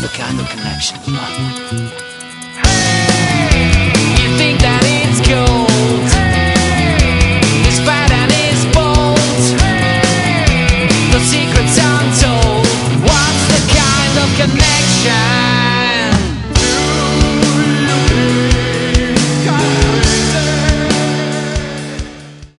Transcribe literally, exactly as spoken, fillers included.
the kind of connection? You think that it's gold, it's bad and it's bold, the secret's untold. What's the kind of connection?